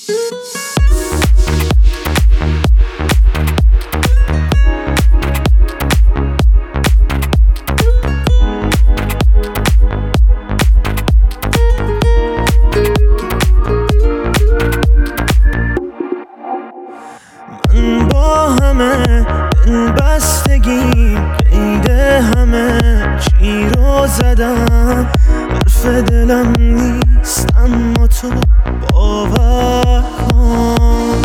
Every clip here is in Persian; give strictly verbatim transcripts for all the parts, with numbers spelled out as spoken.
من با همه دل بستگیم قید همه چی رو زدم، حرف دلم نیست اما تو باور کن.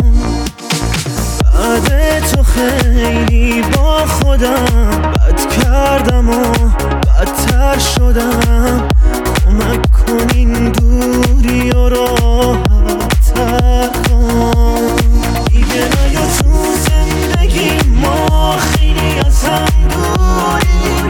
بعد تو خیلی با خودم بد کردم و بدتر شدم، کمک کن این دوری و راحت تر کن. دیگه نیا تو زندگی ما خیلی از هم دوریم،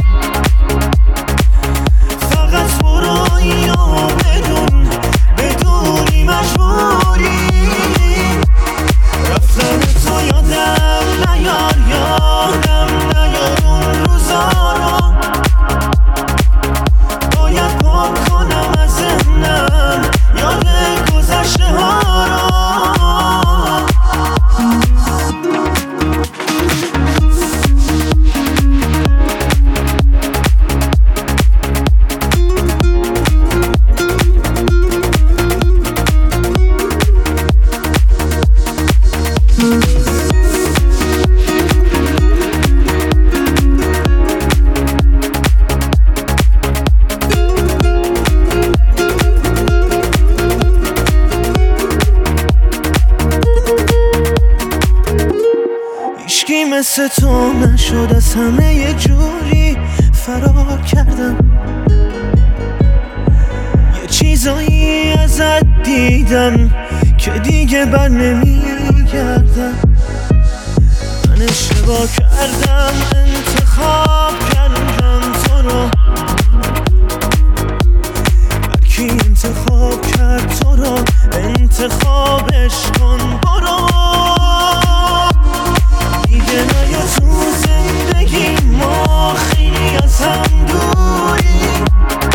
فقط برو یا بدون بدونی مجبوریم. رفتن تو یادم نیار یادم نیار اون روزا رو، باید پاک کنم از ذهنم یاد گذشته ها رو. هیچکی مثل تو نشد، از همه یه جوری فرار کردم. یه چیزایی ازت دیدم که دیگه بر نمیگردم. من اشتباه کردم انتخاب کردم تو رو، هرکی انتخاب کرد تو رو انتخابش کن برو. دیگه نیا تو زندگی ما خیلی از هم دوریم،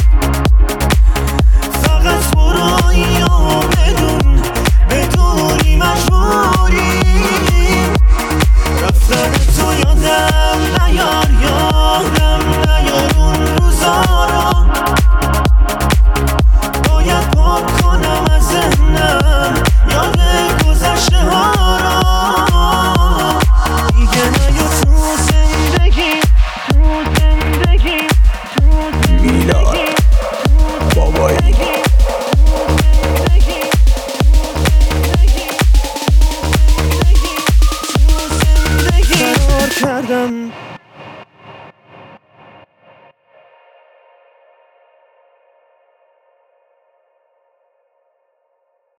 فقط برو یا بدون بدونی مجبوریم. رفتن تو یادم نیار یادم نیار اون روزا رو، باید پاک کنم از ذهنم یاد گذشته ها رو. کردم